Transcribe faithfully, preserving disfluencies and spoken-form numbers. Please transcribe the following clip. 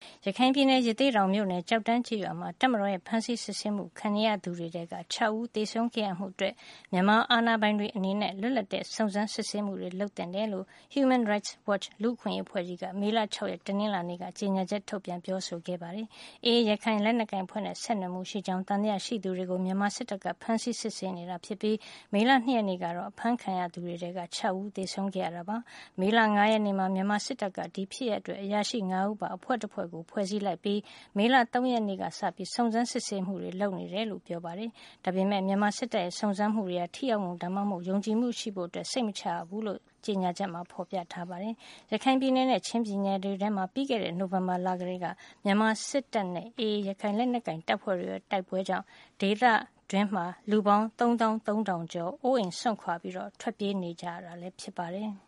ရခိုင်ပြည်နယ်ရသေ့တောင်မြို့နယ်ကြောက်တန်းကျေးရွာမှာတပ်မတော်ရဲ့ဖမ်းဆီးစစ်ဆေးမှုခံနေရသူတွေထဲက၆ဦးသေဆုံးခဲ့ရမှုအတွက်မြန်မာအာဏာပိုင်တွေအနေနဲ့လွတ်လပ်တဲ့စုံစမ်းစစ်ဆေးမှုတွေလုပ်သင့်တယ်လို့ Human Rights Watch လူ့အခွင့်အရေးအဖွဲ့ကြီးကမေလ၆ရက်တနင်္လာနေ့ကကြေညာချက်ထုတ်ပြန်ပြောဆိုခဲ့ပါတယ်။ အေအေရခိုင်လက်နက်ကိုင်အဖွဲ့နဲ့ဆက်နွယ်မှုရှိကြောင်းသံသယရှိသူတွေကိုမြန်မာစစ်တပ်ကဖမ်းဆီးစစ်ဆေးနေတာဖြစ်ပြီးမေလ၂ရက်နေ့ကတော့အဖမ်းခံရသူတွေထဲက၆ဦးသေဆုံးခဲ့ရတာပါ။မေလ၅ရက်နေ့မှာမြန်မာစစ်တပ်ကဒီဖြစ်ရပ်အတွက်အရာရှိ၅ဦးပါအဖွဲ့တစ်ဖွဲ့ကိုဖွဲ့စည်းလိုက်ပြီးမေလ၃ရက်နေ့ကစပြီးစုံစမ်းစစ်ဆေးမှုတွေလုပ်နေတယ်လို့ပြောပါတယ်။ဒါပေမဲ့မြန်မာစစ်တပ်ရဲ့စုံစမ်းမှုတွေကထိရောက်မှုဒါမှမဟုတ်ယုံကြည်မှုရှိဖို့အတွက်စိတ်မချရဘူးလို့ကြေညာချက်မှာဖော်ပြထားပါတယ်။ရခိုင်ပြည်နယ်နဲ့ချင်းပြည်နယ်တွေထဲမှာပြီးခဲ့တဲ့နိုဝင်ဘာလကလေးကမြန်မာစစ်တပ်နဲ့အေအေရခိုင်လက်နက်ကိုင်တပ်ဖွဲ့တွေရဲ့တိုက်ပွဲကြောင့်ဒေသတွင်းမှာလူပေါင်းသုံးသောင်းသုံးထောင်ကျော်အိုးအိမ်စွန့်ခွာပြီးတော့ထွက်ပြေးနေကြရတာလည်းဖြစ်ပါတယ်။